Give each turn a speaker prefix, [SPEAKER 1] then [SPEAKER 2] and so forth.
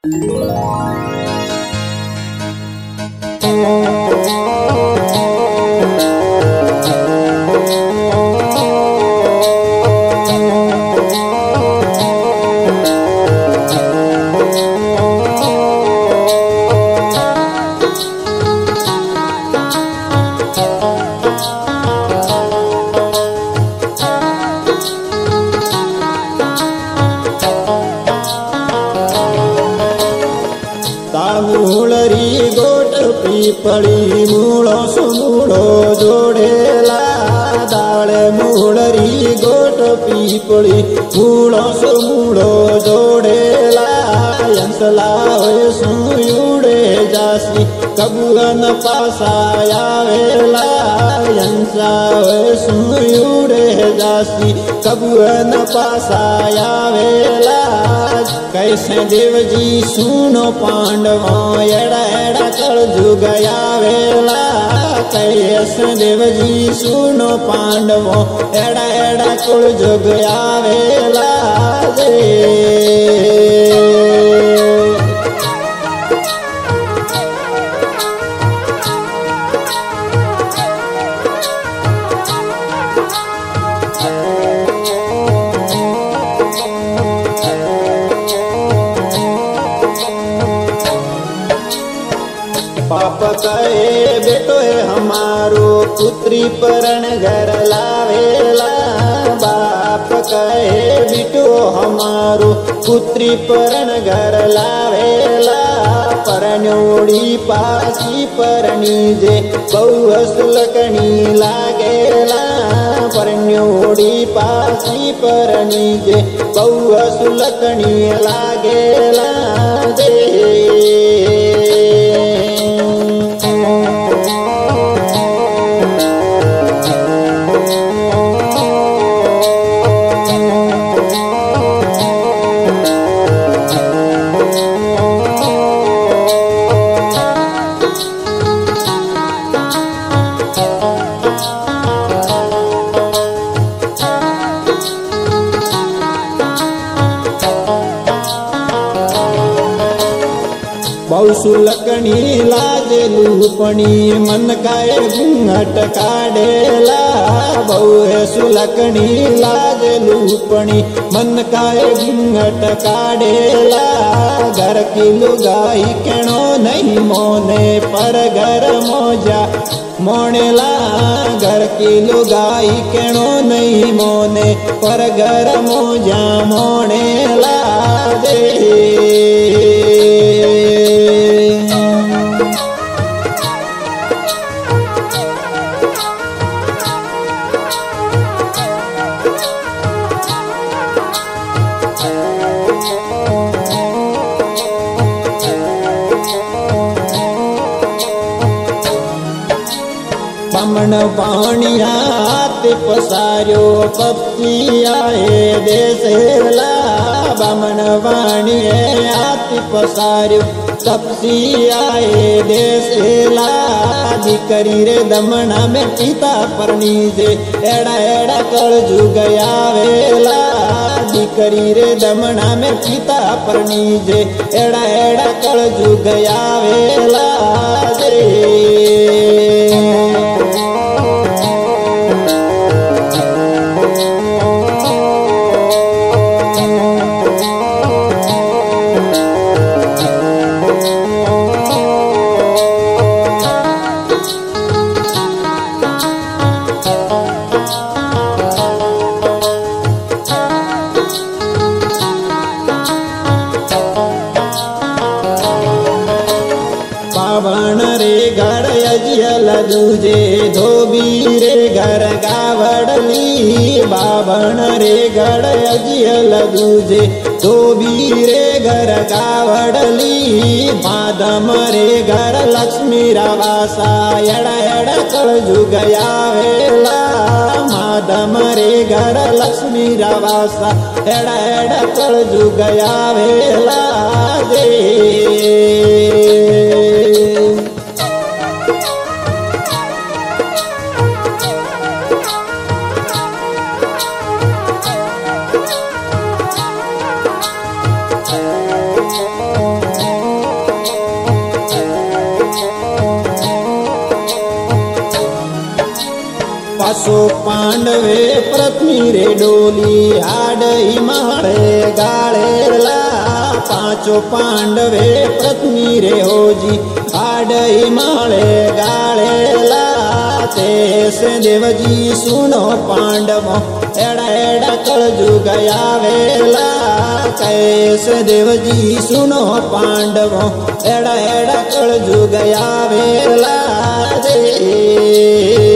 [SPEAKER 1] તાળમૂળરી got પીપળી મૂળો સુમૂળો જોડેલા દાળ મૂળરી got પીપળી મૂળો સુમૂળો જોડેલા યંસલા હોય સુયુડે જાસી કબુગન પાસા આવેલા યંસા હોય સુયુડે જાસી કબુગન પાસા આવેલા कैसे देवजी सुनो पांडवो एड़ा एड़ा कलजुग आवेला कैसे देवजी सुनो पांडवो एड़ा एड़ा कलजुग आवेला रे बाप कहे बेटो है हमारो पुत्री परण घर लावेला बाप कहे बेटो हमारो पुत्री परण घर लावेला परण्योड़ी पासी परणी जे बहु सुलकणी लागेला परण्योड़ी पासी परणी जे बहु सुलकणी लागेला जे बहु सुलकणी लाज लूपणी मन काय घूंघट काढेला बहु सुलकणी लाज लूपणी मन काय घूंघट काढेला घर की लुगाई केणो नहीं मोने पर घर मोजा मोनेला घर की लुगाई केणो नहीं मोने पर घर मोजा मोनेला दे बामण बाणिया हाथ पसार्यो पक्षी आए देसेला बामण बाणिये हाथ पसार्यो पक्षी आए देसेला दीकरी रे दमना में पिता परणी जे एड़ा एड़ा कलजुग आवेला दीकरी रे दमना में पिता परणी जे एड़ा एड़ा कलजुग आवेला रे बावण रे घर अजियल दूजे धोबी रे घर गावड़ली बावण रे घर अजियल दूजे धोबी रे घर गावड़ली माधम रे घर लक्ष्मी रावासा एड़ा एड़ा कलजुग आवेला माधम रे घर लक्ष्मी रावासा एड़ा एड़ा कलजुग आवेला दे पासो पांडवे प्रथमी रे डोली आडई माळे गाळेला पांचो पांडवे प्रथमी रे होजी आडई माळे गाळेला तेस देवजी सुनो पांडवो एड़ा एड़ा कलजुग आवेला कैस देवजी सुनो पांडवो एड़ा एड़ा कलजुग आवेला रे।